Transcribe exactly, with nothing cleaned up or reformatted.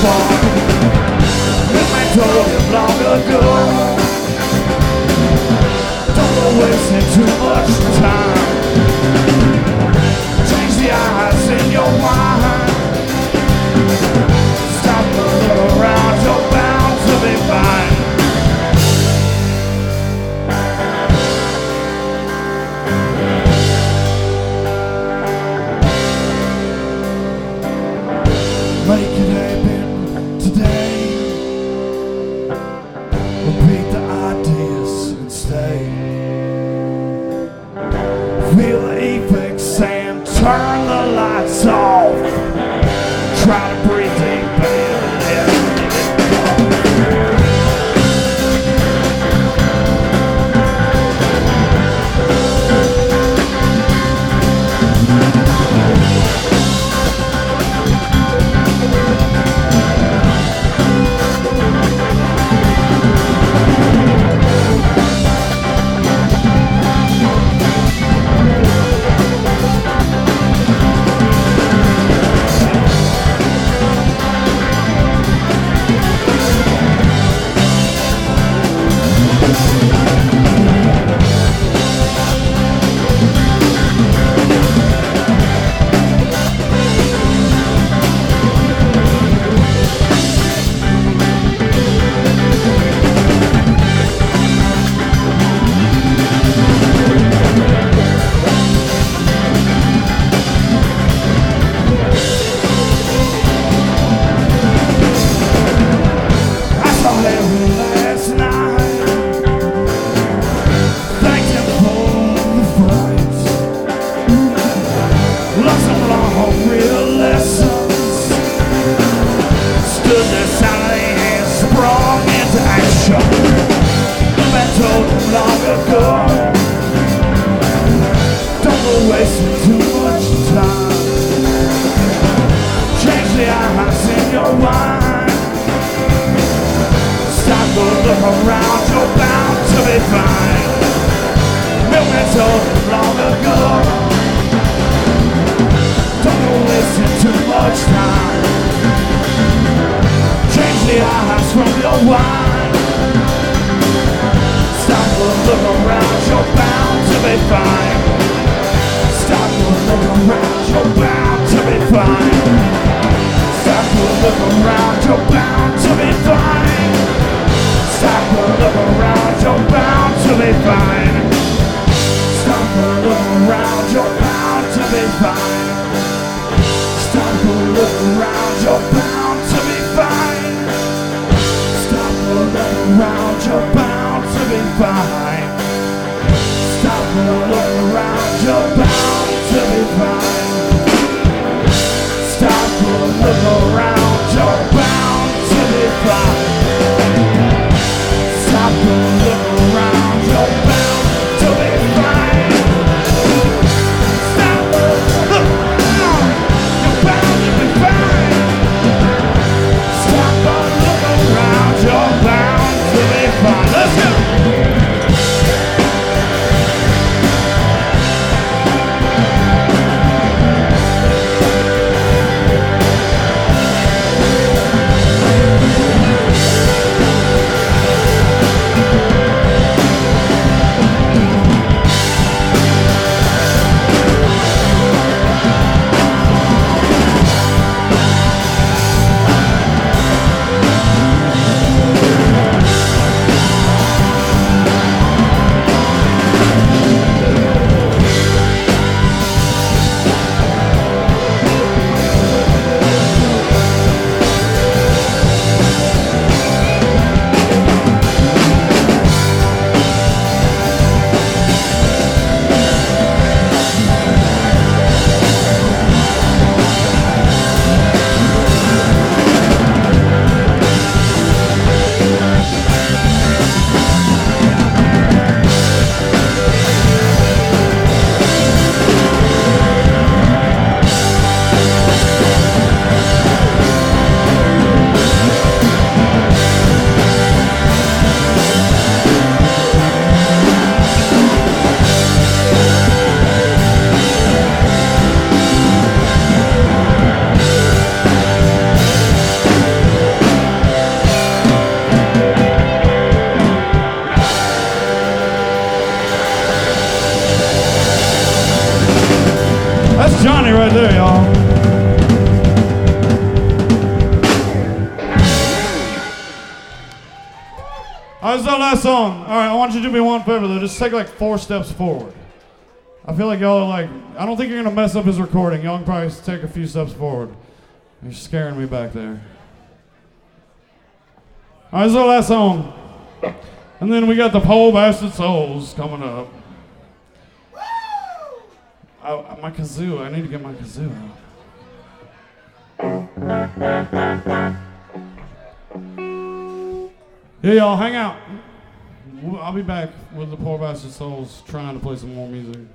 far. Milkman told him long ago, don't go wasting too much time. Change the ice in your wine. Stop and look around, you're bound to be fine. Make it happen today. Repeat the ideas and stay. Feel the effects and turn the lights off. Try to breathe deep and let it go. this is our last song. All right, I want you to do me one favor though. Just take like four steps forward. I feel like y'all are like, I don't think you're gonna mess up his recording. Y'all can probably take a few steps forward. You're scaring me back there. All right, this is our last song. And then we got the Pole Bastard Souls coming up. I, my kazoo, I need to get my kazoo out. Yeah, y'all, hang out. I'll be back with the Pole Bastard Souls trying to play some more music.